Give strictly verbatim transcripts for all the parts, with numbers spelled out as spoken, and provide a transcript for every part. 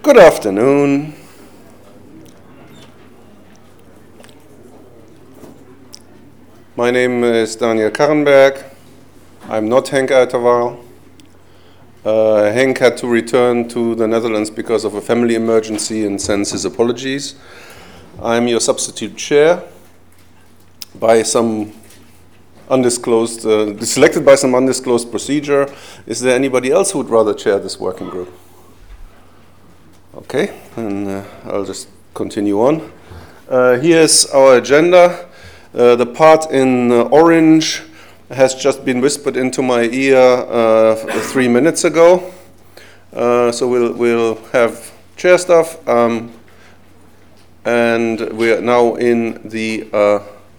Good afternoon. My name is Daniel Karrenberg. I'm not Henk Uiterwaal. Uh, Henk had to return to the Netherlands because of a family emergency and sends his apologies. I'm your substitute chair by some undisclosed, uh, selected by some undisclosed procedure. Is there anybody else who would rather chair this working group? Okay, and uh, I'll just continue on. Uh, here's our agenda. Uh, the part in uh, orange has just been whispered into my ear uh, three minutes ago. Uh, so we'll, we'll have chair stuff, um, and we are now in the uh,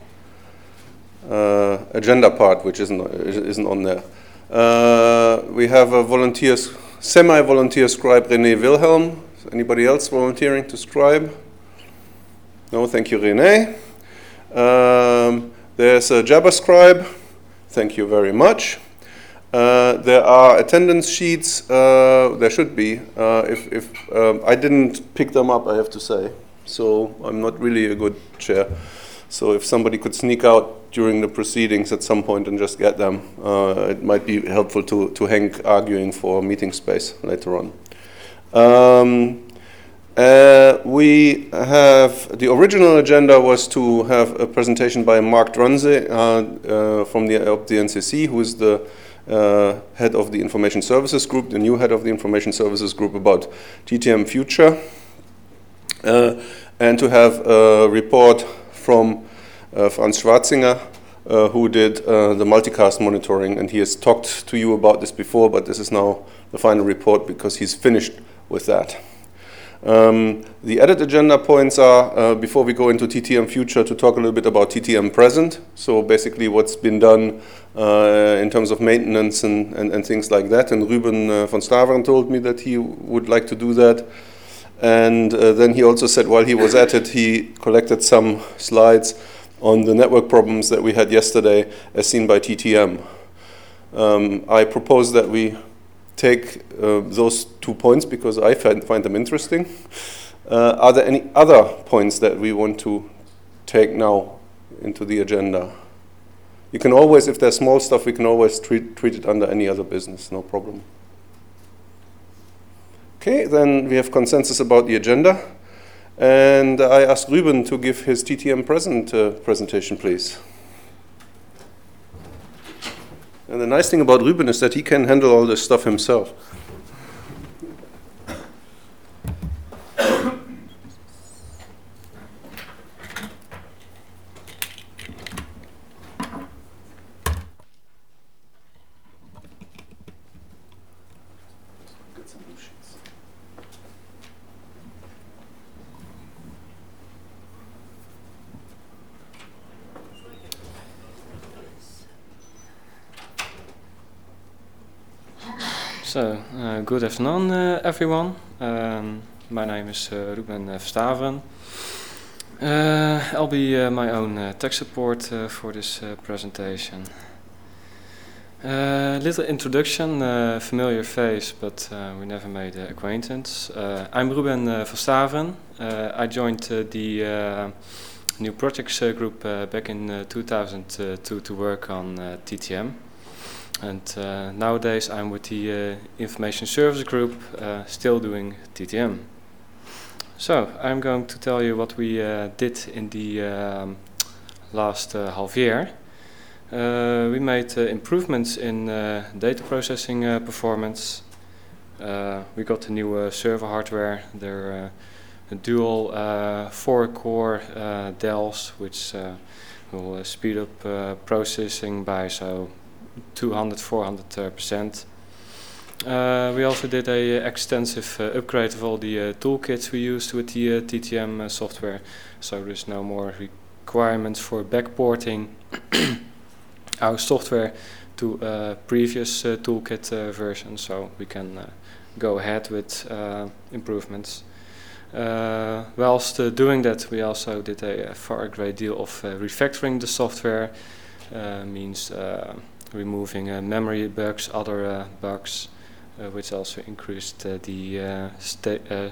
uh, agenda part, which isn't, isn't on there. Uh, we have a volunteer, semi-volunteer scribe, René Wilhelm. Anybody else volunteering to scribe? No, thank you, René. Um, there's a JavaScribe. Thank you very much. Uh, there are attendance sheets. Uh, there should be. Uh, if if um, I didn't pick them up, I have to say. So I'm not really a good chair. So if somebody could sneak out during the proceedings at some point and just get them, uh, it might be helpful to, to Henk arguing for meeting space later on. Um, uh, we have, the original agenda was to have a presentation by Mark Drunze uh, uh, from the, of the N C C, who is the uh, head of the Information Services Group, the new head of the Information Services Group, about T T M Future, uh, and to have a report from uh, Franz Schwarzinger, uh, who did uh, the multicast monitoring, and he has talked to you about this before, but this is now the final report because he's finished with that. Um, the added agenda points are, uh, before we go into T T M Future, to talk a little bit about T T M Present, so basically what's been done uh, in terms of maintenance and, and, and things like that, and Ruben uh, von Staveren told me that he would like to do that, and uh, then he also said while he was at it, he collected some slides on the network problems that we had yesterday as seen by T T M. Um, I propose that we take uh, those two points because I find, find them interesting. Uh, are there any other points that we want to take now into the agenda? You can always, if there's small stuff, we can always treat, treat it under any other business, no problem. Okay, then we have consensus about the agenda. And I ask Ruben to give his T T M Present uh, presentation, please. And the nice thing about Ruben is that he can handle all this stuff himself. So, uh, good afternoon, uh, everyone. Um, my name is uh, Ruben uh, Verstaveren. Uh, I'll be uh, my own uh, tech support uh, for this uh, presentation. Uh, little introduction, uh, familiar face, but uh, we never made uh, acquaintance. Uh, I'm Ruben uh, Verstaveren. Uh, I joined uh, the uh, new projects uh, group uh, back in uh, two thousand two to work on uh, T T M. And uh, nowadays I'm with the uh, Information Service Group, uh, still doing T T M. So I'm going to tell you what we uh, did in the um, last uh, half year. Uh, we made uh, improvements in uh, data processing uh, performance. Uh, we got a new uh, server hardware. They're uh, dual uh, four-core uh, D E Ls, which uh, will uh, speed up uh, processing by so two hundred, four hundred percent. Uh, we also did a uh, extensive uh, upgrade of all the uh, toolkits we used with the uh, T T M uh, software, so there's no more requirements for backporting our software to uh, previous uh, toolkit uh, versions, so we can uh, go ahead with uh, improvements. Uh, whilst uh, doing that, we also did a, a far great deal of uh, refactoring the software, uh, means uh, removing uh, memory bugs, other uh, bugs, uh, which also increased uh, the uh, sta uh,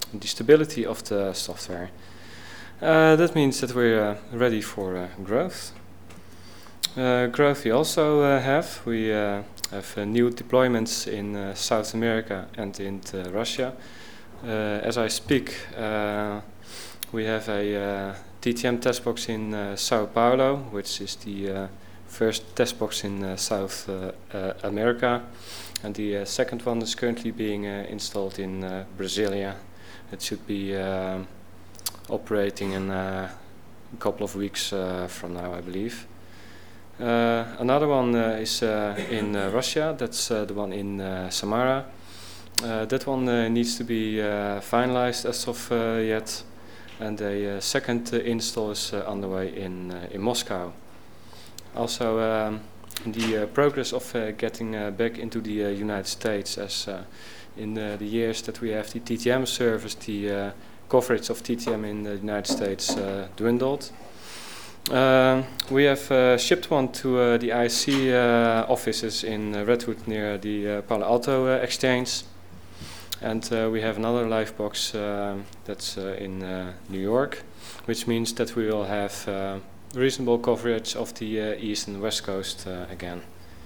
the stability of the software. Uh, that means that we're uh, ready for uh, growth. Uh, growth we also uh, have. We uh, have uh, new deployments in uh, South America and in uh, Russia. Uh, as I speak, uh, we have a uh, T T M test box in uh, Sao Paulo, which is the uh, first test box in uh, South uh, uh, America, and the uh, second one is currently being uh, installed in uh, Brasilia. It should be uh, operating in uh, a couple of weeks uh, from now, I believe. Uh, another one uh, is uh, in uh, Russia. That's uh, the one in uh, Samara. Uh, that one uh, needs to be uh, finalized as of uh, yet, and a uh, second uh, install is uh, underway in uh, in Moscow. Also, um, the uh, progress of uh, getting uh, back into the uh, United States, as uh, in uh, the years that we have the T T M service, the uh, coverage of T T M in the United States uh, dwindled. Uh, we have uh, shipped one to uh, the I C uh, offices in uh, Redwood near the uh, Palo Alto uh, exchange, and uh, we have another live box uh, that's uh, in uh, New York, which means that we will have uh, reasonable coverage of the uh, east and west coast uh, again.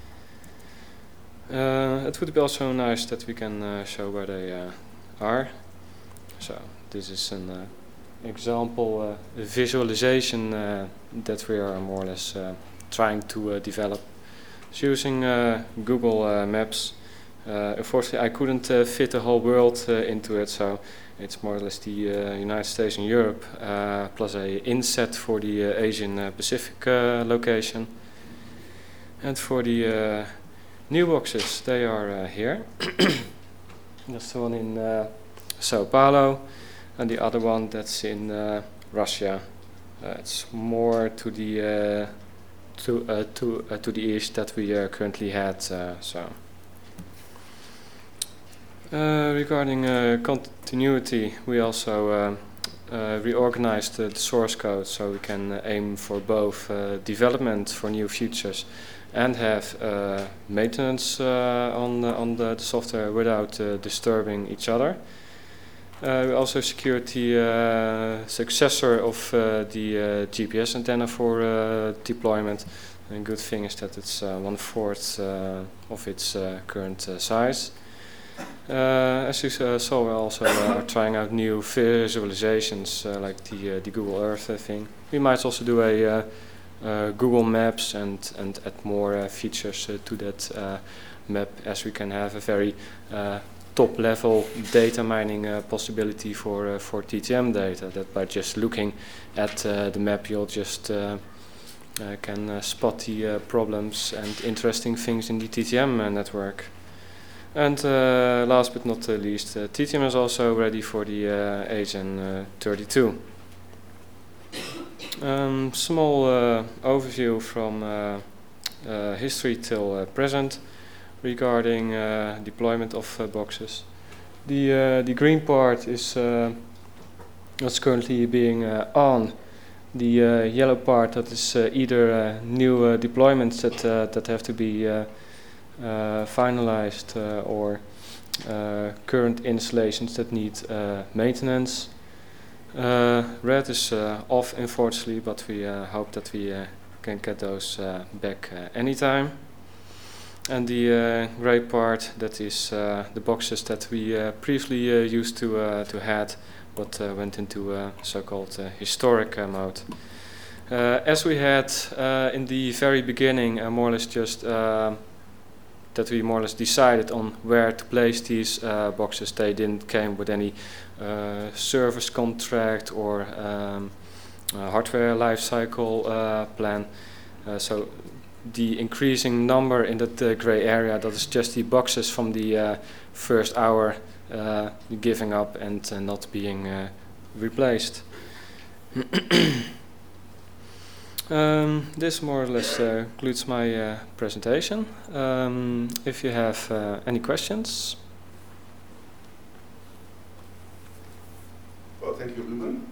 Uh, it would be also nice that we can uh, show where they uh, are. So this is an uh, example uh, visualization uh, that we are more or less uh, trying to uh, develop. It's using uh, Google uh, Maps. Uh, unfortunately, I couldn't uh, fit the whole world uh, into it, so it's more or less the uh, United States and Europe, uh, plus a inset for the uh, Asian uh, Pacific uh, location. And for the uh, new boxes, they are uh, here. That's the one in uh, Sao Paulo, and the other one that's in uh, Russia. Uh, it's more to the uh, to uh, to uh, to the east that we uh, currently had. Uh, so. Uh, regarding uh, continuity, we also uh, uh, reorganized uh, the source code so we can uh, aim for both uh, development for new features and have uh, maintenance uh, on, uh, on the, the software without uh, disturbing each other. Uh, we also secured the uh, successor of uh, the uh, G P S antenna for uh, deployment. And good thing is that it's uh, one fourth uh, of its uh, current uh, size. Uh, as you uh, saw, we also uh, are trying out new visualizations uh, like the, uh, the Google Earth uh, thing. We might also do a uh, uh, Google Maps and, and add more uh, features uh, to that uh, map, as we can have a very uh, top level data mining uh, possibility for, uh, for T T M data, that by just looking at uh, the map you'll just uh, uh, can uh, spot the uh, problems and interesting things in the T T M uh, network. And uh, last but not uh, least, uh, T T M is also ready for the uh, H N thirty-two. Um, small uh, overview from uh, uh, history till uh, present regarding uh, deployment of uh, boxes. The uh, the green part is uh, what's currently being uh, on. The uh, yellow part, that is uh, either uh, new uh, deployments that uh, that have to be uh, Uh, finalized uh, or uh, current installations that need uh, maintenance. Uh, red is uh, off, unfortunately, but we uh, hope that we uh, can get those uh, back uh, anytime. And the uh, gray part, that is uh, the boxes that we uh, previously uh, used to uh, to had, but uh, went into uh, so-called uh, historic uh, mode. Uh, as we had uh, in the very beginning, uh, more or less just uh, that we more or less decided on where to place these uh, boxes. They didn't came with any uh, service contract or um, uh, hardware life cycle uh, plan. Uh, so the increasing number in that uh, gray area, that is just the boxes from the uh, first hour uh, giving up and uh, not being uh, replaced. Um, this more or less uh, concludes my uh, presentation. Um, if you have uh, any questions. Well, thank you, Ruben.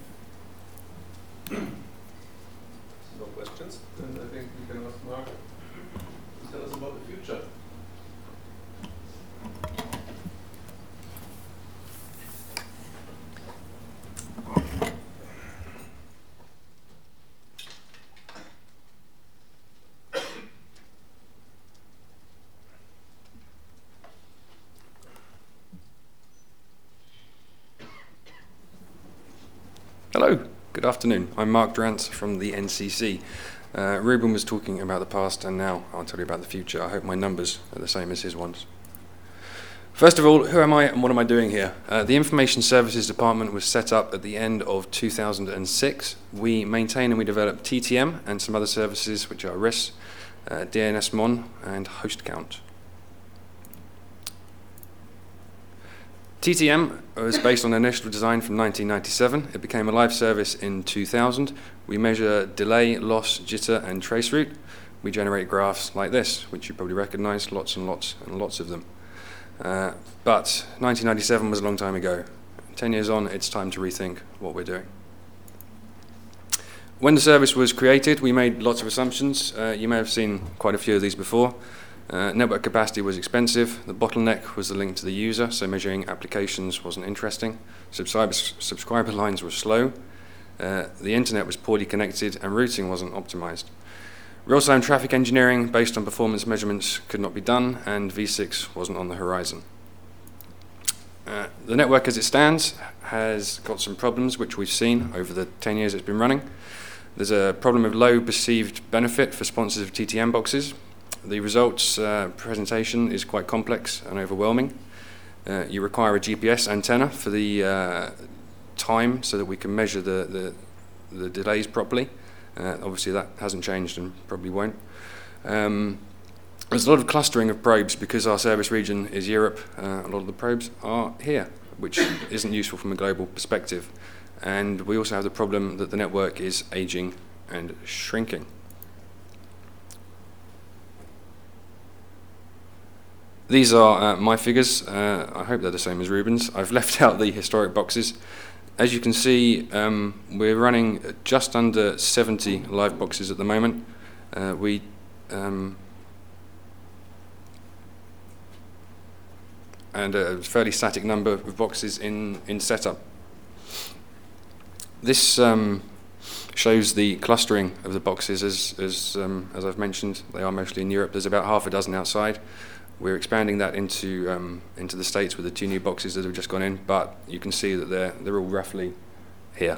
No questions? Then I think we can ask Mark to tell us about the future. Hello, good afternoon. I'm Mark Drant from the N C C. Uh, Ruben was talking about the past, and now I'll tell you about the future. I hope my numbers are the same as his ones. First of all, who am I and what am I doing here? Uh, the Information Services Department was set up at the end of two thousand six. We maintain and we develop T T M and some other services which are R I S, uh, D N S Mon and Host Count. T T M was based on an initial design from nineteen ninety-seven. It became a live service in two thousand. We measure delay, loss, jitter, and traceroute. We generate graphs like this, which you probably recognize, lots and lots and lots of them. Uh, but nineteen ninety-seven was a long time ago. Ten years on, it's time to rethink what we're doing. When the service was created, we made lots of assumptions. Uh, you may have seen quite a few of these before. Uh, network capacity was expensive. The bottleneck was the link to the user, so measuring applications wasn't interesting. Subscriber, subscriber lines were slow. Uh, the internet was poorly connected, and routing wasn't optimized. Real-time traffic engineering based on performance measurements could not be done, and V six wasn't on the horizon. Uh, the network as it stands has got some problems which we've seen over the ten years it's been running. There's a problem of low perceived benefit for sponsors of T T M boxes. The results uh, presentation is quite complex and overwhelming. Uh, you require a G P S antenna for the uh, time so that we can measure the, the, the delays properly. Uh, obviously that hasn't changed and probably won't. Um, there's a lot of clustering of probes because our service region is Europe. Uh, a lot of the probes are here, which isn't useful from a global perspective. And we also have the problem that the network is aging and shrinking. These are uh, my figures. Uh, I hope they're the same as Ruben's. I've left out the historic boxes. As you can see, um, we're running just under seventy live boxes at the moment. Uh, we um, and a fairly static number of boxes in, in setup. This um, shows the clustering of the boxes. As, as, um, as I've mentioned, they are mostly in Europe. There's about half a dozen outside. We're expanding that into um, into the States with the two new boxes that have just gone in, but you can see that they're they're all roughly here.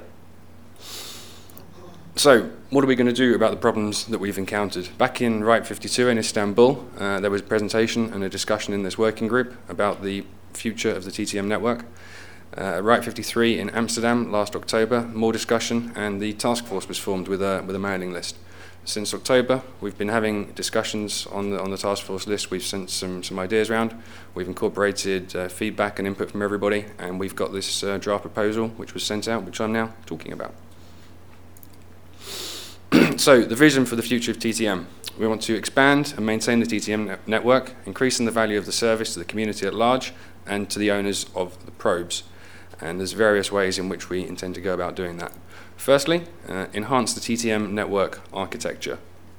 So, what are we going to do about the problems that we've encountered? Back in RIPE fifty-two in Istanbul, uh, there was a presentation and a discussion in this working group about the future of the T T M network. Uh, RIPE fifty-three in Amsterdam last October, more discussion, and the task force was formed with a with a mailing list. Since October, we've been having discussions on the on the task force list. We've sent some some ideas around. We've incorporated uh, feedback and input from everybody, and we've got this uh, draft proposal which was sent out, which I'm now talking about. So, the vision for the future of T T M. We want to expand and maintain the T T M ne network, increasing the value of the service to the community at large and to the owners of the probes. And there's various ways in which we intend to go about doing that. Firstly, uh, enhance the T T M network architecture.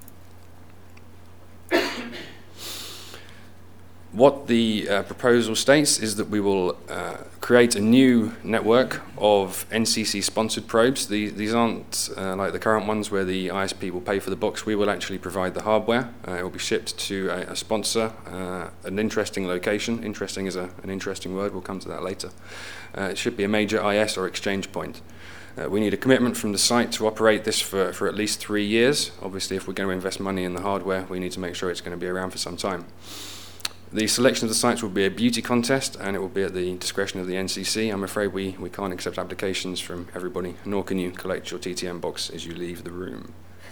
What the uh, proposal states is that we will uh, create a new network of N C C-sponsored probes. These, these aren't uh, like the current ones where the I S P will pay for the box. We will actually provide the hardware. Uh, it will be shipped to a, a sponsor, uh, an interesting location. Interesting is a, an interesting word. We'll come to that later. Uh, it should be a major I S or exchange point. Uh, we need a commitment from the site to operate this for, for at least three years. Obviously, if we're going to invest money in the hardware, we need to make sure it's going to be around for some time. The selection of the sites will be a beauty contest, and it will be at the discretion of the N C C. I'm afraid we, we can't accept applications from everybody, nor can you collect your T T M box as you leave the room.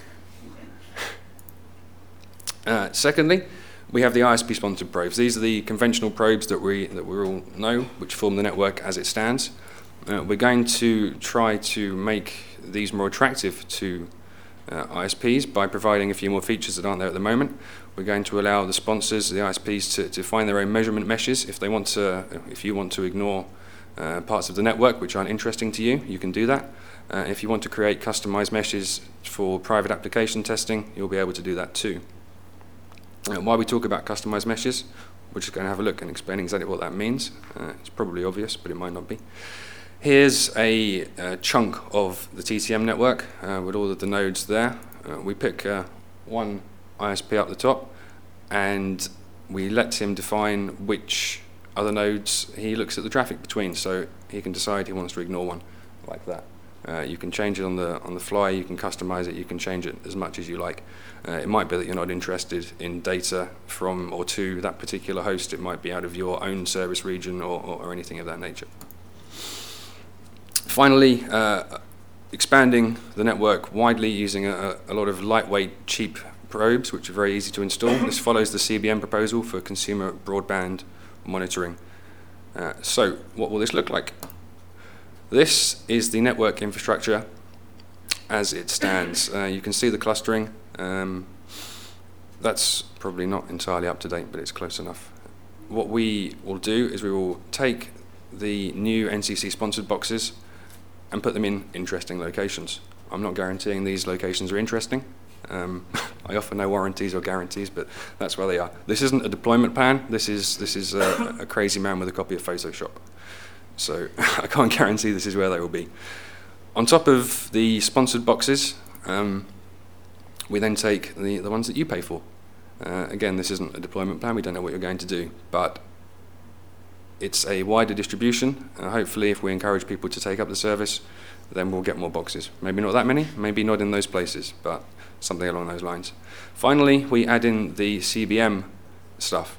Uh, secondly, we have the I S P-sponsored probes. These are the conventional probes that we, that we all know, which form the network as it stands. Uh, we're going to try to make these more attractive to uh, I S Ps by providing a few more features that aren't there at the moment. We're going to allow the sponsors, the I S Ps, to, to find their own measurement meshes. If they want to, if you want to ignore uh, parts of the network which aren't interesting to you, you can do that. Uh, if you want to create customized meshes for private application testing, you'll be able to do that too. Uh, while we talk about customized meshes, we're just going to have a look and explain exactly what that means. Uh, it's probably obvious, but it might not be. Here's a, a chunk of the T T M network uh, with all of the nodes there. Uh, we pick uh, one I S P up the top, and we let him define which other nodes he looks at the traffic between, so he can decide he wants to ignore one, like that. Uh, you can change it on the on the fly, you can customize it, you can change it as much as you like. Uh, it might be that you're not interested in data from or to that particular host. It might be out of your own service region or, or, or anything of that nature. Finally, uh, expanding the network widely using a, a lot of lightweight, cheap probes, which are very easy to install. This follows the C B M proposal for consumer broadband monitoring. Uh, so, what will this look like? This is the network infrastructure as it stands. Uh, you can see the clustering. Um, that's probably not entirely up to date, but it's close enough. What we will do is we will take the new N C C sponsored boxes and put them in interesting locations. I'm not guaranteeing these locations are interesting. Um, I offer no warranties or guarantees, but that's where they are. This isn't a deployment plan. This is this is a, a crazy man with a copy of Photoshop. So I can't guarantee this is where they will be. On top of the sponsored boxes, um, we then take the, the ones that you pay for. Uh, again, this isn't a deployment plan. We don't know what you're going to do, but it's a wider distribution. Uh, hopefully, if we encourage people to take up the service, then we'll get more boxes. Maybe not that many, maybe not in those places, but something along those lines. Finally, we add in the C B M stuff,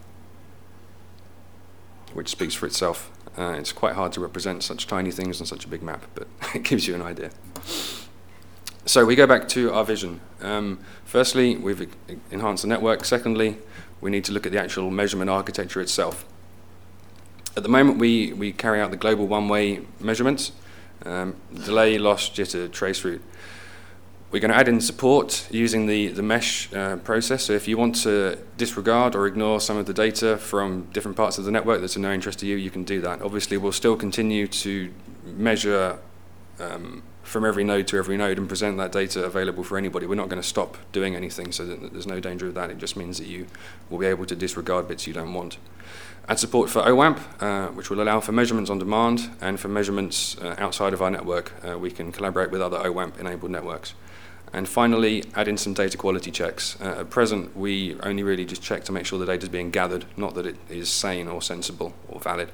which speaks for itself. Uh, it's quite hard to represent such tiny things on such a big map, but it gives you an idea. So we go back to our vision. Um, firstly, we've enhanced the network. Secondly, we need to look at the actual measurement architecture itself. At the moment, we, we carry out the global one-way measurements, um, delay, loss, jitter, trace route. We're going to add in support using the, the mesh uh, process. So if you want to disregard or ignore some of the data from different parts of the network that's of no interest to you, you can do that. Obviously, we'll still continue to measure um, from every node to every node and present that data available for anybody. We're not going to stop doing anything, so that there's no danger of that. It just means that you will be able to disregard bits you don't want. Add support for O WAMP, uh, which will allow for measurements on demand, and for measurements uh, outside of our network. Uh, we can collaborate with other O WAMP-enabled networks. And finally, add in some data quality checks. Uh, at present, we only really just check to make sure the data is being gathered, not that it is sane or sensible or valid.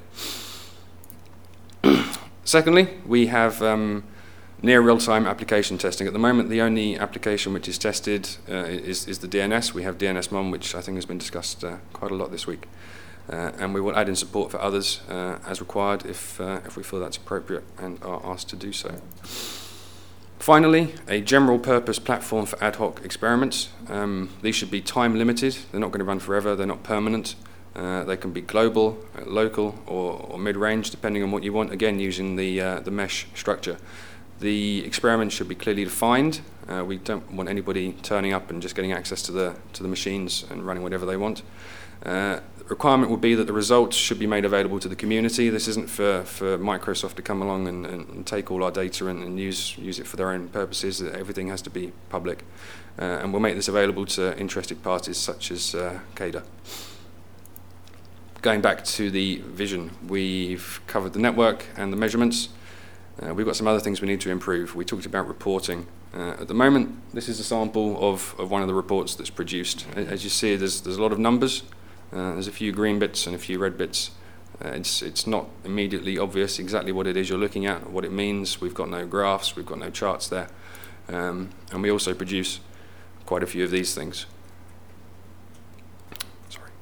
Secondly, we have um, near real-time application testing. At the moment, the only application which is tested uh, is, is the D N S. We have D N S Mon, which I think has been discussed uh, quite a lot this week. Uh, and we will add in support for others uh, as required if, uh, if we feel that's appropriate and are asked to do so. Finally, a general purpose platform for ad hoc experiments. Um, these should be time limited. They're not going to run forever. They're not permanent. Uh, they can be global, uh, local, or, or mid-range, depending on what you want, again, using the, uh, the mesh structure. The experiments should be clearly defined. Uh, we don't want anybody turning up and just getting access to the, to the machines and running whatever they want. Uh, the requirement would be that the results should be made available to the community. This isn't for, for Microsoft to come along and, and, and take all our data and, and use, use it for their own purposes. Everything has to be public. Uh, and we'll make this available to interested parties such as uh, CADA. Going back to the vision, we've covered the network and the measurements. Uh, we've got some other things we need to improve. We talked about reporting. Uh, at the moment, this is a sample of, of one of the reports that's produced. As you see, there's, there's a lot of numbers. Uh, there's a few green bits and a few red bits. Uh, it's, it's not immediately obvious exactly what it is you're looking at, what it means. We've got no graphs, we've got no charts there. Um, and we also produce quite a few of these things. Sorry.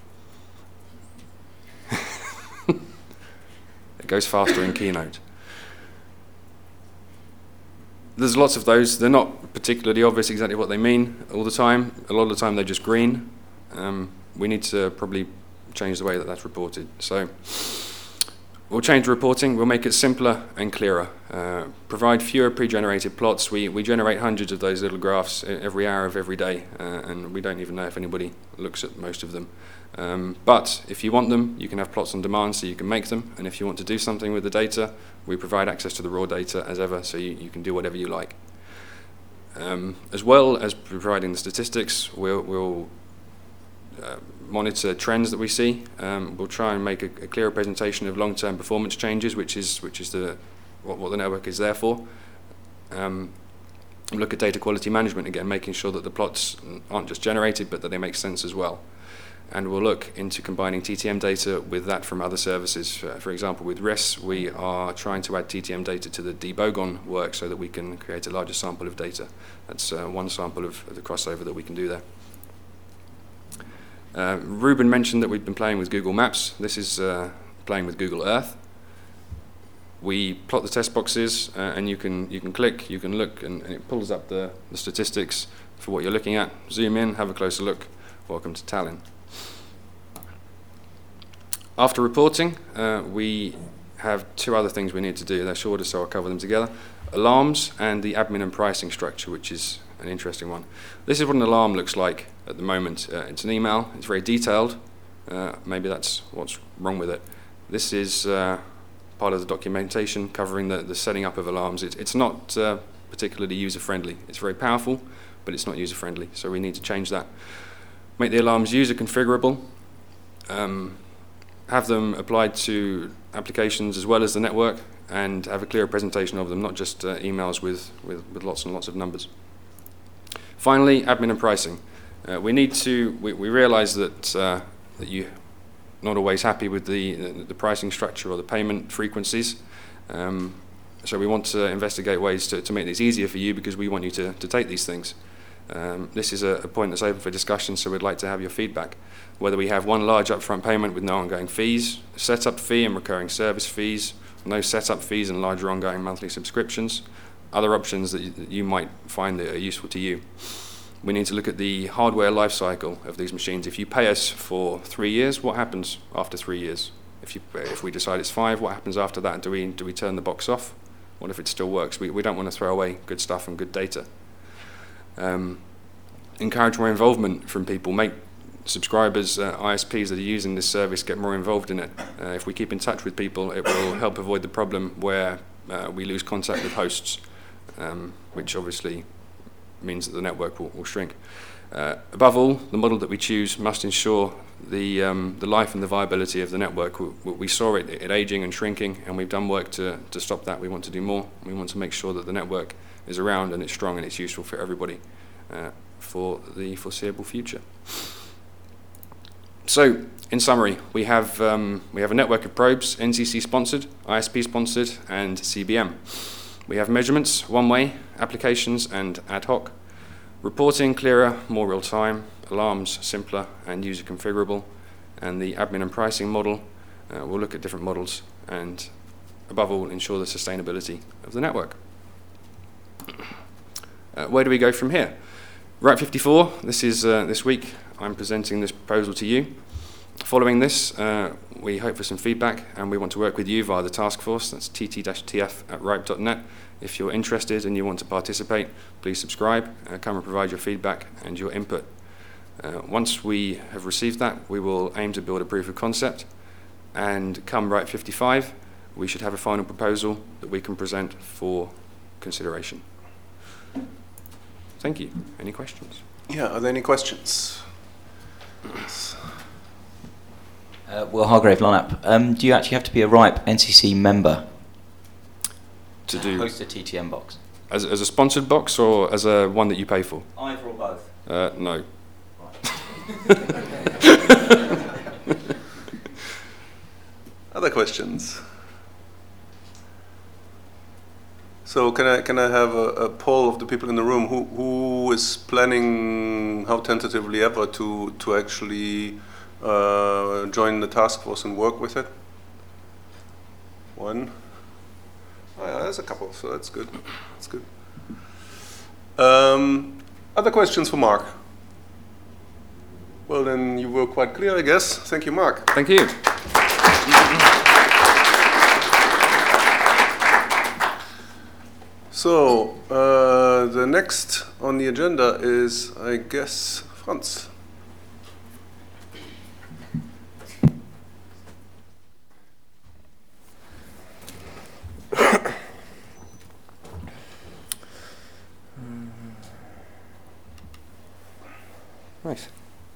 It goes faster in Keynote. There's lots of those. They're not particularly obvious exactly what they mean all the time. A lot of the time they're just green. Um, we need to probably change the way that that's reported. So we'll change the reporting. We'll make it simpler and clearer. Uh, provide fewer pre-generated plots. We, we generate hundreds of those little graphs every hour of every day, uh, and we don't even know if anybody looks at most of them. Um, but if you want them, you can have plots on demand, so you can make them. And if you want to do something with the data, we provide access to the raw data as ever, so you, you can do whatever you like. Um, as well as providing the statistics, we'll, we'll uh, monitor trends that we see. Um, we'll try and make a, a clearer presentation of long-term performance changes, which is which is the what, what the network is there for. Um, look at data quality management again, making sure that the plots aren't just generated, but that they make sense as well. and we'll look into combining T T M data with that from other services. Uh, for example, with R E S, we are trying to add T T M data to the debogon work so that we can create a larger sample of data. That's uh, one sample of, of the crossover that we can do there. Uh, Ruben mentioned that we've been playing with Google Maps. This is uh, playing with Google Earth. We plot the test boxes, uh, and you can you can click, you can look, and, and it pulls up the, the statistics for what you're looking at. Zoom in, have a closer look. Welcome to Tallinn. After reporting, uh, we have two other things we need to do. They're shorter, so I'll cover them together. Alarms and the admin and pricing structure, which is an interesting one. This is what an alarm looks like at the moment. Uh, it's an email. It's very detailed. Uh, maybe that's what's wrong with it. This is uh, part of the documentation covering the, the setting up of alarms. It, it's not uh, particularly user-friendly. It's very powerful, but it's not user-friendly, so we need to change that. Make the alarms user-configurable. Um, have them applied to applications as well as the network, and have a clear presentation of them, not just uh, emails with, with, with lots and lots of numbers. Finally, admin and pricing. Uh, we need to, we, we realize that, uh, that you're not always happy with the, the, the pricing structure or the payment frequencies. Um, so we want to investigate ways to, to make this easier for you, because we want you to, to take these things. Um, this is a, a point that's open for discussion, so we'd like to have your feedback. Whether we have one large upfront payment with no ongoing fees, a setup fee and recurring service fees, no setup fees and larger ongoing monthly subscriptions, other options that you, that you might find that are useful to you. We need to look at the hardware life cycle of these machines. If you pay us for three years, what happens after three years? If, you, if we decide it's five, what happens after that? Do we, do we turn the box off? What if it still works? We, we don't want to throw away good stuff and good data. Um, encourage more involvement from people. Make subscribers, uh, I S Ps that are using this service, get more involved in it. Uh, if we keep in touch with people, it will help avoid the problem where uh, we lose contact with hosts, um, which obviously means that the network will, will shrink. Uh, above all, the model that we choose must ensure the, um, the life and the viability of the network. We, we saw it, it aging and shrinking, and we've done work to, to stop that. We want to do more. We want to make sure that the network is around and it's strong and it's useful for everybody uh, for the foreseeable future. So, in summary, we have um, we have a network of probes, N C C sponsored, I S P sponsored, and C B M. We have measurements, one-way, applications, and ad hoc. Reporting clearer, more real-time, alarms simpler and user configurable, and the admin and pricing model. Uh, we'll look at different models and, above all, ensure the sustainability of the network. Uh, where do we go from here? RIPE fifty-four, this is uh, this week. I'm presenting this proposal to you. Following this, uh, we hope for some feedback, and we want to work with you via the task force. That's t t dash t f at ripe dot net. If you're interested and you want to participate, please subscribe, uh, come and provide your feedback and your input. Uh, once we have received that, we will aim to build a proof of concept, and come RIPE fifty-five, we should have a final proposal that we can present for consideration. Thank you. Any questions? Yeah, are there any questions? Yes. Uh, Will Hargrave, Lonap. Um, do you actually have to be a RIPE N C C member To to do host a T T M box? as, as a sponsored box or as a one that you pay for? Either or both. Uh, no. Other questions? So can I can I have a, a poll of the people in the room who who is planning, how tentatively ever, to to actually uh, join the task force and work with it? One. Oh, yeah, there's a couple, so that's good. That's good. Um, other questions for Mark? Well, then you were quite clear, I guess. Thank you, Mark. Thank you. So, uh, the next on the agenda is, I guess, Franz. Nice.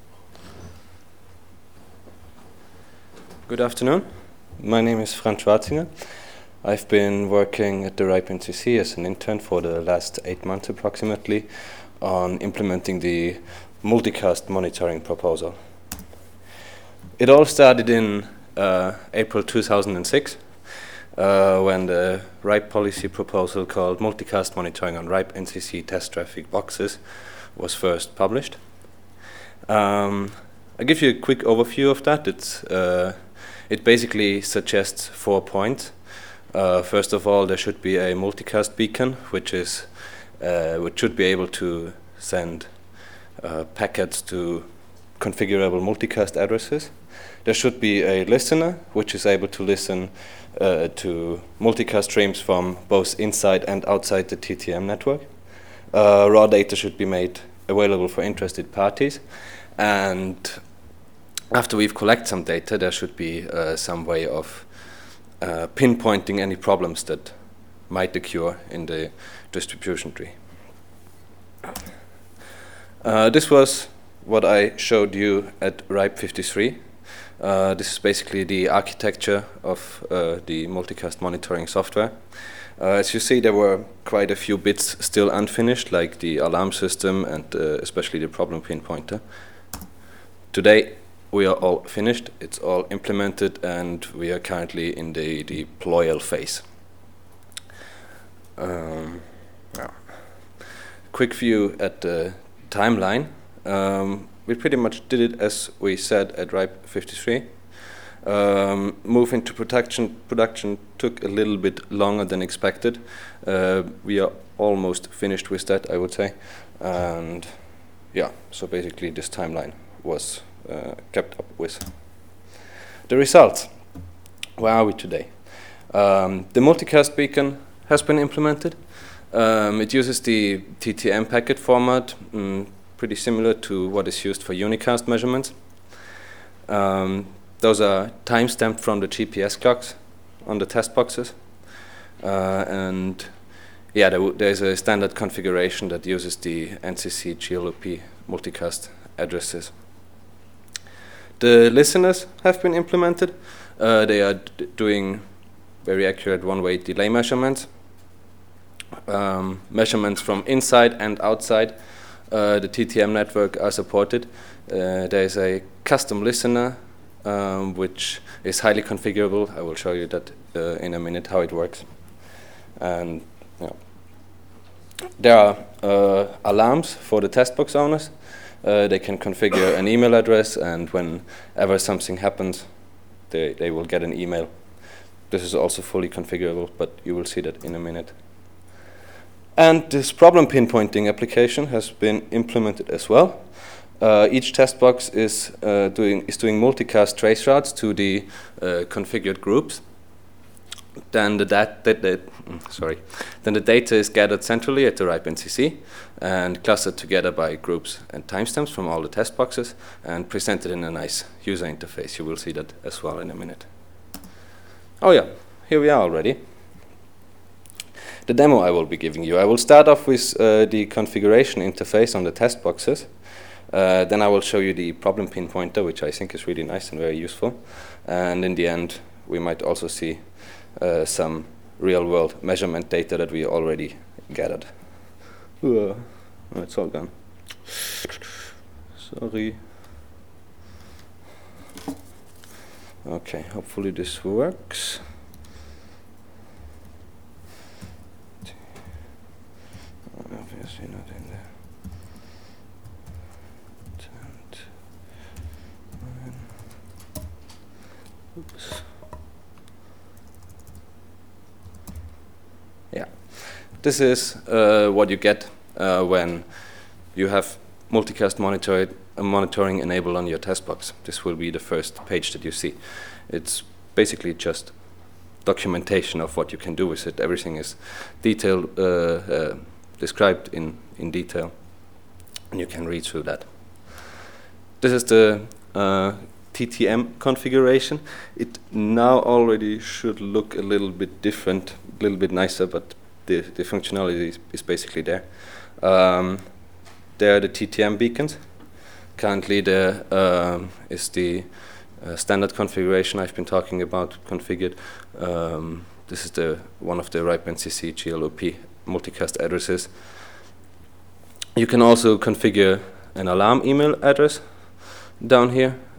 Good afternoon. My name is Franz Schwarzinger. I've been working at the RIPE N C C as an intern for the last eight months approximately on implementing the multicast monitoring proposal. it all started in uh, April two thousand six, uh, when the RIPE policy proposal called Multicast Monitoring on RIPE N C C Test Traffic Boxes was first published. Um, I'll give you a quick overview of that. It's, uh, it basically suggests four points. Uh, first of all, there should be a multicast beacon, which is uh, which should be able to send uh, packets to configurable multicast addresses. There should be a listener, which is able to listen uh, to multicast streams from both inside and outside the T T M network. Uh, raw data should be made available for interested parties, and after we've collected some data, there should be uh, some way of uh, pinpointing any problems that might occur in the distribution tree. Uh, this was what I showed you at RIPE fifty-three. Uh, this is basically the architecture of uh, the multicast monitoring software. Uh, as you see, there were quite a few bits still unfinished, like the alarm system and uh, especially the problem pinpointer. Today, we are all finished, it's all implemented, and we are currently in the deployal phase. Um, yeah. Quick view at the timeline. Um, we pretty much did it as we said at RIPE fifty-three. Um, move into production, production took a little bit longer than expected. Uh, we are almost finished with that, I would say. And yeah, so basically this timeline was uh, kept up with. The results. Where are we today? Um, the multicast beacon has been implemented. Um, it uses the T T M packet format, mm, pretty similar to what is used for unicast measurements. Um, those are time-stamped from the G P S clocks on the test boxes. Uh, and yeah, there there's a standard configuration that uses the N C C G L O P multicast addresses. The listeners have been implemented. Uh, they are d doing very accurate one-way delay measurements. Um, measurements from inside and outside uh, the T T M network are supported. Uh, there is a custom listener um, which is highly configurable. I will show you that uh, in a minute how it works. And yeah. There are uh, alarms for the test box owners. Uh, they can configure an email address, and whenever something happens, they, they will get an email. This is also fully configurable, but you will see that in a minute. And this problem pinpointing application has been implemented as well. Uh, each test box is uh, doing is doing multicast trace routes to the uh, configured groups. Then the dat that, that sorry, then the data is gathered centrally at the RIPE N C C and clustered together by groups and timestamps from all the test boxes and presented in a nice user interface. You will see that as well in a minute. Oh yeah, here we are already. The demo I will be giving you. I will start off with uh, the configuration interface on the test boxes. Uh, then I will show you the problem pinpointer, which I think is really nice and very useful. And in the end, we might also see uh, some real-world measurement data that we already gathered. Uh, oh, it's all gone. Sorry. Okay, hopefully this works. Obviously not in there. Oops. Yeah, this is uh, what you get uh, when you have multicast monitor uh, monitoring enabled on your test box. This will be the first page that you see. It's basically just documentation of what you can do with it. Everything is detailed, uh, uh, described in, in detail, and you can read through that. This is the uh, T T M configuration. It now already should look a little bit different, a little bit nicer, but the, the functionality is, is basically there. Um, there are the T T M beacons. Currently there um, is the uh, standard configuration I've been talking about configured. Um, this is the one of the RIPE N C C G L O P multicast addresses. You can also configure an alarm email address down here.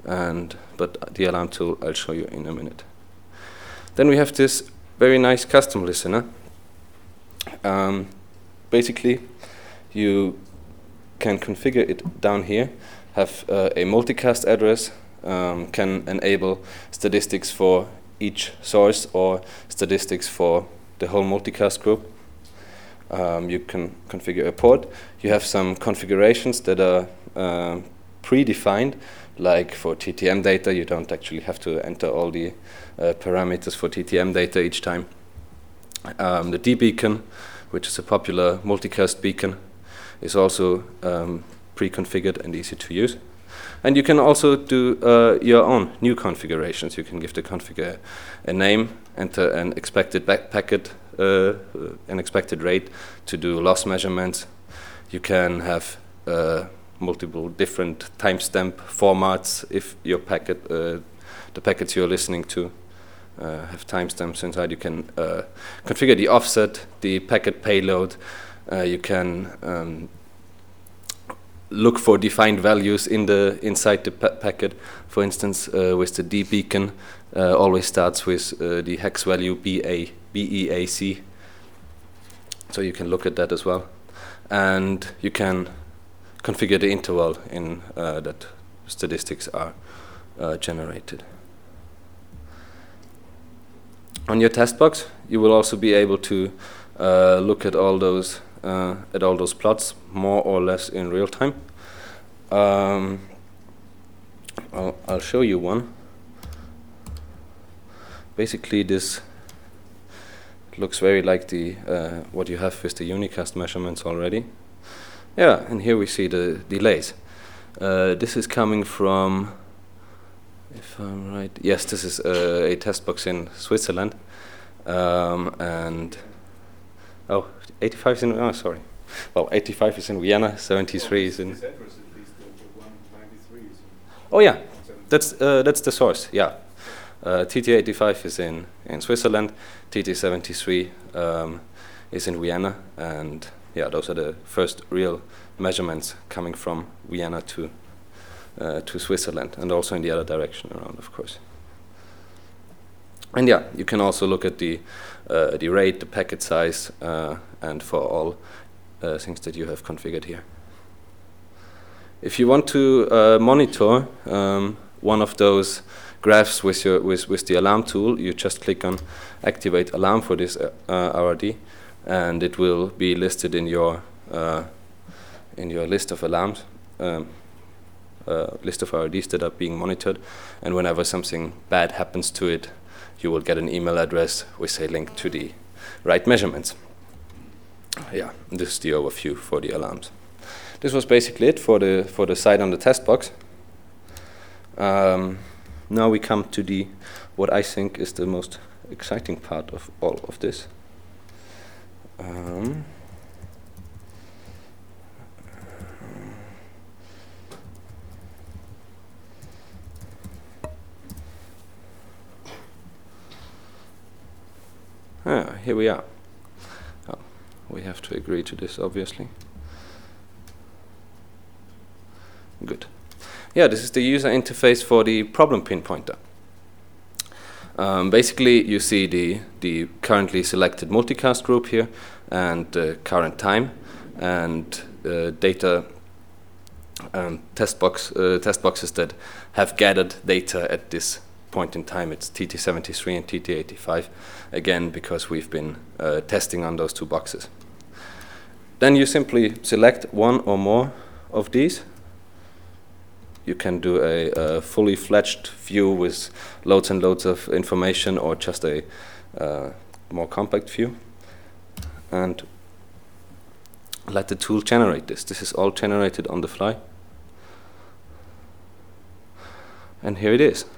and but the alarm tool I'll show you in a minute. Then we have this very nice custom listener. Um, basically, you can configure it down here, have uh, a multicast address, um, can enable statistics for each source or statistics for the whole multicast group. Um, you can configure a port. You have some configurations that are uh, predefined, like for T T M data, you don't actually have to enter all the uh, parameters for T T M data each time. Um, the dbeacon, which is a popular multicast beacon, is also um, pre-configured and easy to use. And you can also do uh, your own new configurations. You can give the configure a name, enter an expected back packet, uh, an expected rate to do loss measurements. You can have uh, multiple different timestamp formats if your packet, uh, the packets you're listening to, uh, have timestamps inside. You can uh, configure the offset, the packet payload. Uh, you can um, look for defined values in the inside the pa packet. For instance, uh, with the dbeacon, uh, always starts with uh, the hex value B A B E A C. So you can look at that as well, and you can configure the interval in uh, that statistics are uh, generated. On your test box, you will also be able to uh, look at all those uh, at all those plots more or less in real time. Um, I'll, I'll show you one. Basically, this looks very like the uh, what you have with the unicast measurements already. Yeah, and here we see the delays. Uh, this is coming from, if I'm right, yes, this is uh, a test box in Switzerland, um, and oh, eighty-five is in, oh, sorry, well, eighty-five is in Vienna, seventy-three is in. Oh yeah, that's uh, that's the source. Yeah, uh, T T eighty-five is in in Switzerland, T T seventy-three um, is in Vienna, and yeah, those are the first real measurements coming from Vienna to uh, to Switzerland, and also in the other direction around, of course. And yeah, you can also look at the uh, the rate, the packet size, uh, and for all uh, things that you have configured here. If you want to uh, monitor um, one of those graphs with your with with the alarm tool, you just click on Activate Alarm for this uh, uh, R R D, and it will be listed in your uh, in your list of alarms, um, uh, list of R R Ds that are being monitored. And whenever something bad happens to it, you will get an email address with a link to the right measurements. Yeah, this is the overview for the alarms. This was basically it for the for the site on the test box. Um, now we come to the what I think is the most exciting part of all of this. Um, ah, here we are. Oh, we have to agree to this, obviously. Good. Yeah, this is the user interface for the problem pinpointer. Um, basically, you see the the currently selected multicast group here, and the current time, and uh, data um, test box uh, test boxes that have gathered data at this point in time. It's T T seventy-three and T T eighty-five, again because we've been uh, testing on those two boxes. Then you simply select one or more of these. You can do a, a fully fledged view with loads and loads of information, or just a uh, more compact view, and let the tool generate this. This is all generated on the fly. And here it is.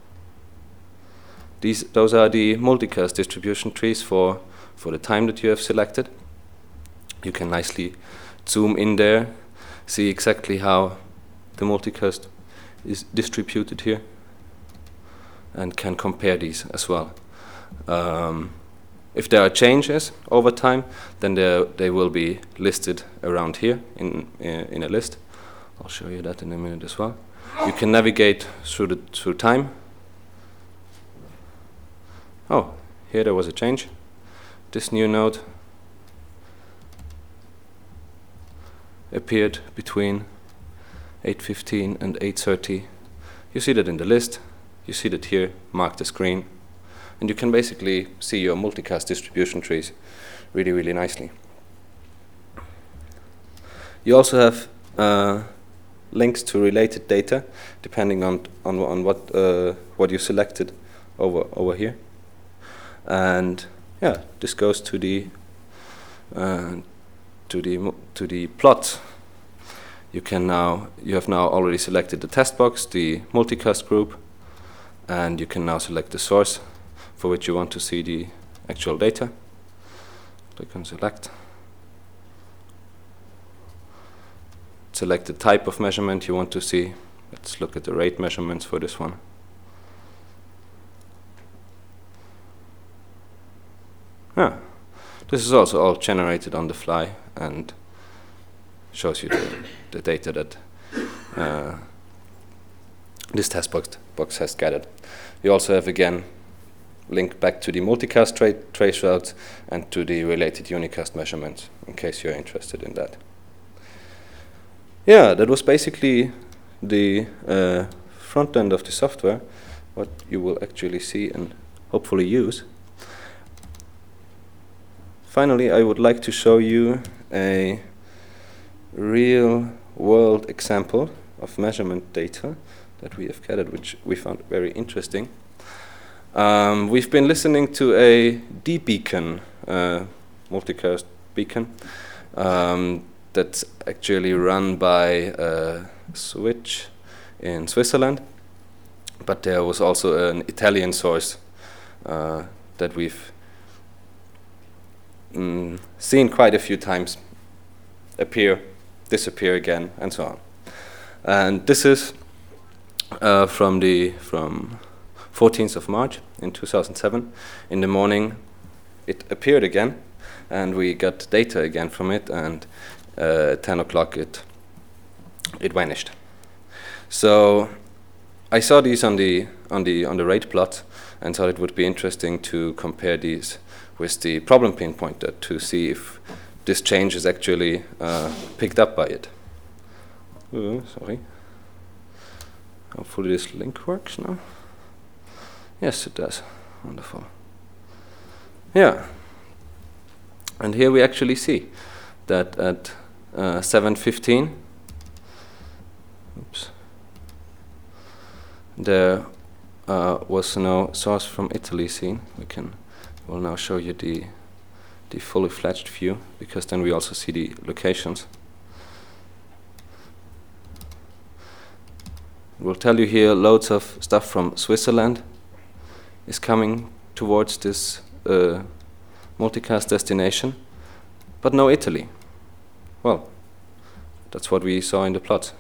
These, those are the multicast distribution trees for, for the time that you have selected. You can nicely zoom in there, see exactly how the multicast is distributed here, and can compare these as well. Um, if there are changes over time, then they will be listed around here in, in in a list. I'll show you that in a minute as well. You can navigate through the through time. Oh, here there was a change. This new node appeared between eight fifteen and eight thirty. You see that in the list. You see that here marked as green. And you can basically see your multicast distribution trees really, really nicely. You also have uh, links to related data, depending on on, on what uh, what you selected over over here. And yeah, this goes to the uh, to the to the plot. You can now you have now already selected the test box, the multicast group, and you can now select the source for which you want to see the actual data. Click on select. Select the type of measurement you want to see. Let's look at the rate measurements for this one. Ah, this is also all generated on the fly and shows you the, the data that uh, this test box, box has gathered. You also have again link back to the multicast tra trace routes and to the related unicast measurements, in case you're interested in that. Yeah, that was basically the uh, front end of the software, what you will actually see and hopefully use. Finally, I would like to show you a real world example of measurement data that we have gathered, which we found very interesting. Um, we've been listening to a D-beacon, uh, multicast beacon, um, that's actually run by uh, Switch in Switzerland, but there was also an Italian source uh, that we've mm, seen quite a few times appear, disappear again, and so on. And this is uh, from the from fourteenth of March in two thousand seven. In the morning, it appeared again, and we got data again from it. And uh, at ten o'clock, it it vanished. So I saw these on the on the on the rate plot, and thought it would be interesting to compare these with the problem pinpointer to see if this change is actually uh, picked up by it. Oh, sorry. Hopefully this link works now. Yes, it does. Wonderful. Yeah. And here we actually see that at uh, seven fifteen, oops, there uh, was no source from Italy seen. We can, we'll now show you the the fully fledged view, because then we also see the locations. We'll tell you here loads of stuff from Switzerland is coming towards this uh, multicast destination, but no Italy. Well, that's what we saw in the plot.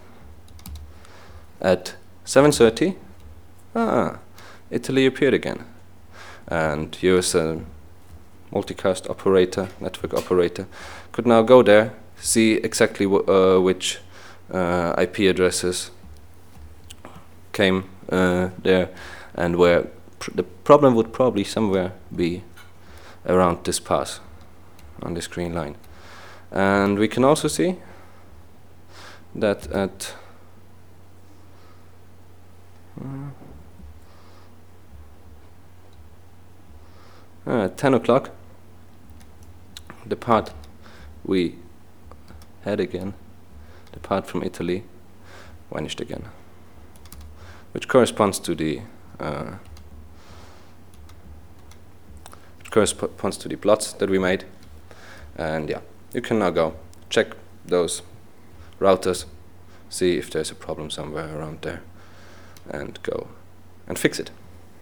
At seven thirty, ah, Italy appeared again. And here's a multicast operator, network operator, could now go there, see exactly w uh, which uh, I P addresses came uh, there, and where pr the problem would probably somewhere be around this path on this green line. And we can also see that at uh, uh, ten o'clock, the part we had again, the part from Italy, vanished again, which corresponds to the uh, which corresponds to the plots that we made. And yeah, you can now go check those routers, see if there's a problem somewhere around there, and go and fix it.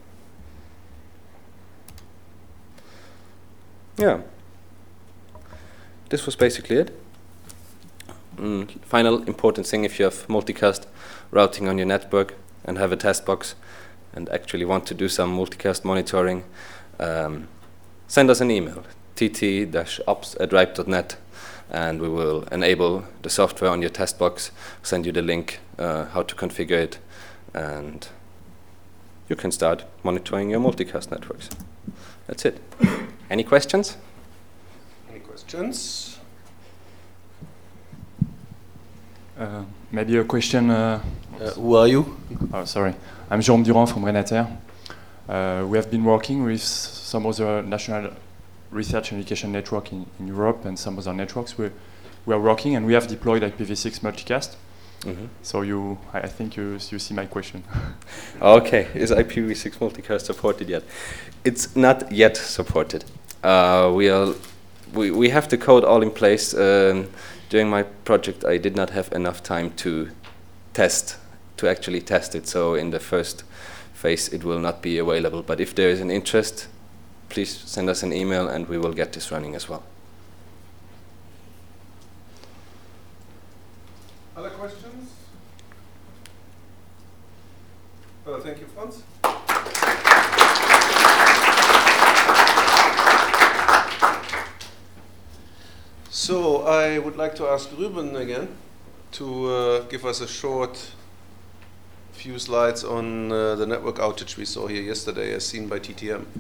Yeah, this was basically it. Mm, final important thing, if you have multicast routing on your network and have a test box and actually want to do some multicast monitoring, um, send us an email, t t dash ops at ripe dot net, and we will enable the software on your test box, send you the link, uh, how to configure it, and you can start monitoring your multicast networks. That's it. Any questions? Any questions? Uh, maybe a question. Uh, Uh, who are you? oh, sorry. I'm Jérôme Durand from Renater. Uh, we have been working with some other national research and education network in, in Europe and some other networks. We we are working and we have deployed I P v six multicast. Mm-hmm. So you, I, I think you you see my question. Okay, is I P v six multicast supported yet? It's not yet supported. Uh, we are we we have the code all in place. Um, during my project, I did not have enough time to test to actually test it. So in the first phase, it will not be available. But if there is an interest, please send us an email, and we will get this running as well. Other questions? Well, thank you, Franz. So I would like to ask Ruben again to uh, give us a short few slides on uh, the network outage we saw here yesterday as seen by T T M.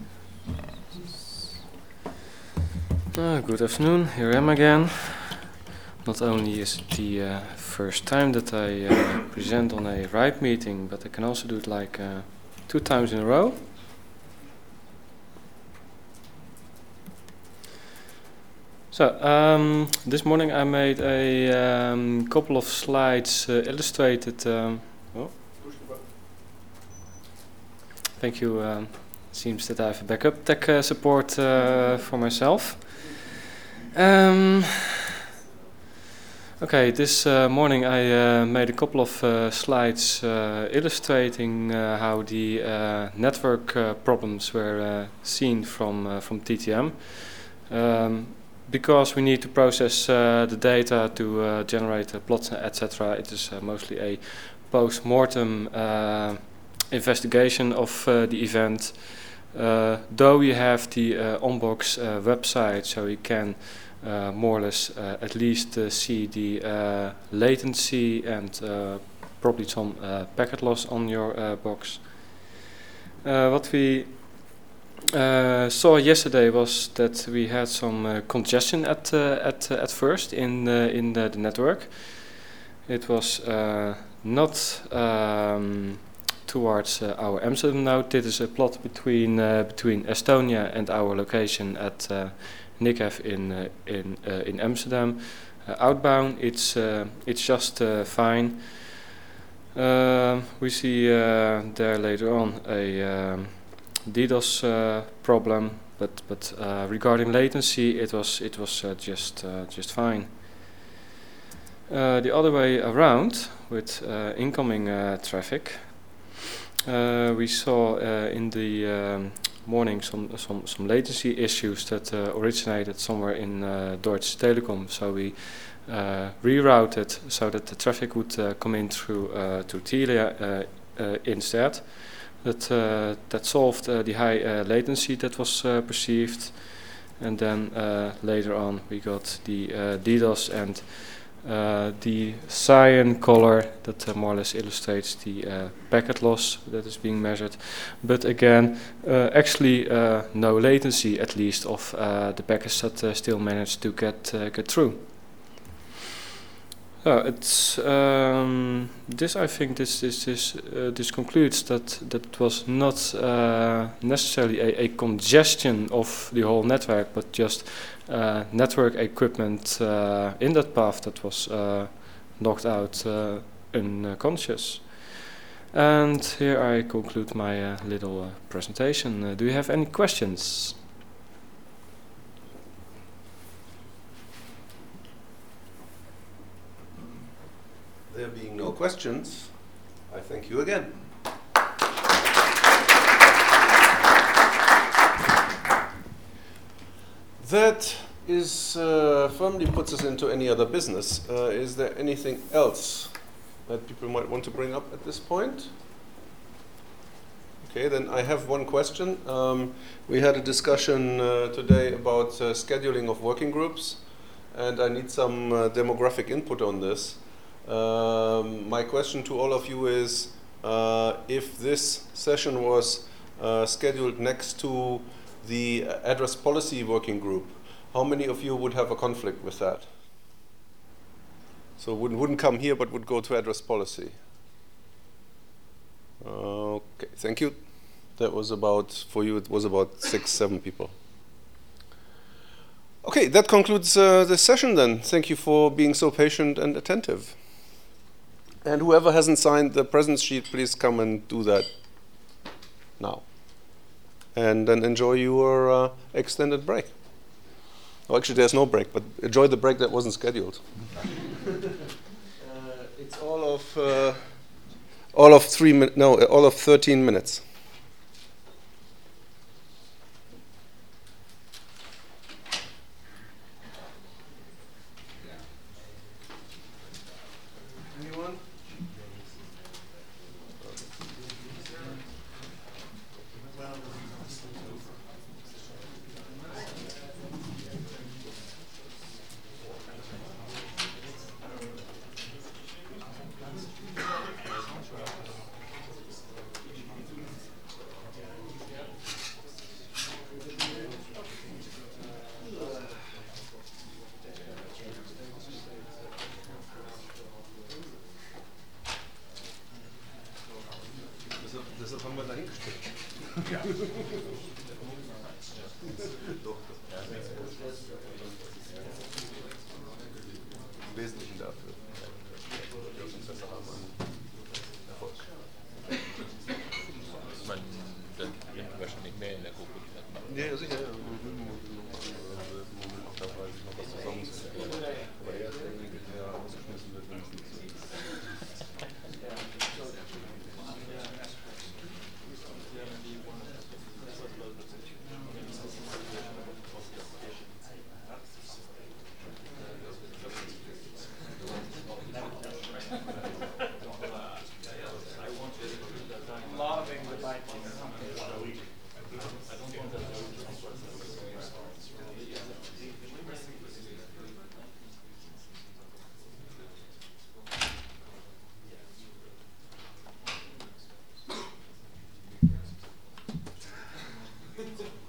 Uh, good afternoon, here I am again. Not only is it the uh, first time that I uh, present on a RIPE meeting, but I can also do it like uh, two times in a row. So, um, this morning I made a um, couple of slides uh, illustrated. Um, oh. Thank you. Um, seems that I have a backup tech uh, support uh, for myself. Um, okay, this uh, morning I uh, made a couple of uh, slides uh, illustrating uh, how the uh, network uh, problems were uh, seen from uh, from T T M. Um, because we need to process uh, the data to uh, generate a plot, et cetera. It is uh, mostly a post-mortem uh, investigation of uh, the event. Uh, though you have the uh, Onbox uh, website, so you can uh, more or less uh, at least uh, see the uh, latency and uh, probably some uh, packet loss on your uh, box. Uh, what we uh, saw yesterday was that we had some uh, congestion at uh, at uh, at first in uh, in the, the network. It was uh, not um, towards uh, our Amsterdam node. This is a plot between uh, between Estonia and our location at uh, NICAF in uh, in uh, in Amsterdam. Uh, outbound, it's uh, it's just uh, fine. Uh, we see uh, there later on a um, DDoS uh, problem, but but uh, regarding latency, it was it was uh, just uh, just fine. Uh, the other way around with uh, incoming uh, traffic. Uh, we saw uh, in the um, morning some some some latency issues that uh, originated somewhere in uh, Deutsche Telekom. So we uh, rerouted so that the traffic would uh, come in through uh, to Telia uh, uh, instead. That uh, that solved uh, the high uh, latency that was uh, perceived, and then uh, later on we got the uh, DDoS and Uh, the cyan color that uh, more or less illustrates the uh, packet loss that is being measured, but again uh, actually uh, no latency, at least of uh, the packets that uh, still managed to get uh, get through. Uh, it's um, this I think this this this, uh, this concludes that that it was not uh, necessarily a, a congestion of the whole network, but just Uh, network equipment uh, in that path that was uh, knocked out uh, unconscious. And here I conclude my uh, little uh, presentation. Uh, do you have any questions? There being no questions, I thank you again. That is uh, firmly puts us into any other business. Uh, is there anything else that people might want to bring up at this point? Okay, then I have one question. Um, we had a discussion uh, today about uh, scheduling of working groups, and I need some uh, demographic input on this. Um, my question to all of you is, uh, if this session was uh, scheduled next to the address policy working group, how many of you would have a conflict with that? So wouldn't, wouldn't come here, but would go to address policy. Okay, thank you. That was about, for you, it was about six, seven people. Okay, that concludes uh, the session then. Thank you for being so patient and attentive. And whoever hasn't signed the presence sheet, please come and do that now. And then enjoy your uh, extended break. Well, actually, there's no break, but enjoy the break that wasn't scheduled. uh, it's all of uh, all of three min- no, all of thirteen minutes. Anyone? Deshalb haben wir da hingestellt. Ja. Doch. Im Wesentlichen dafür. Wir uns besser haben an Erfolg. Man, dann bringt wahrscheinlich mehr in der Gruppe. Ja, ja, sicher. Ja. Moment auch dabei, sich noch was zusammenzustellen. Aber er ist irgendwie der ausgeschmissen wird, wenn es nicht so ist. Thank you.